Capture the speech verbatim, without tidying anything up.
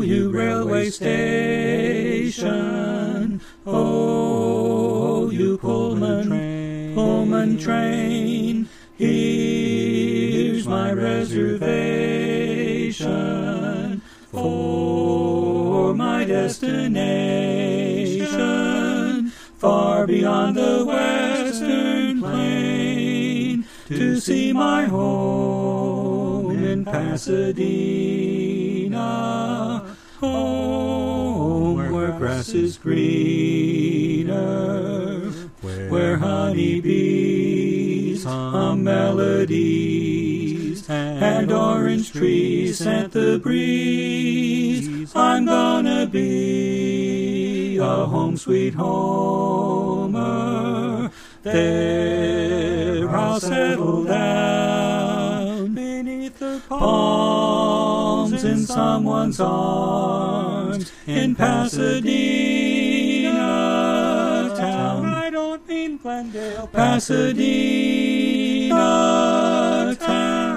you railway station. Oh, you Pullman train, Pullman train. Here's my reservation for my destination, far beyond the western plain, to see my home in Pasadena, home where grass is greener, where honeybees hum melodies, and orange trees scent the breeze. I'm gonna be a home sweet homer. There I'll settle down beneath the palms in someone's arms in Pasadena town. I don't mean Glendale, Pasadena town.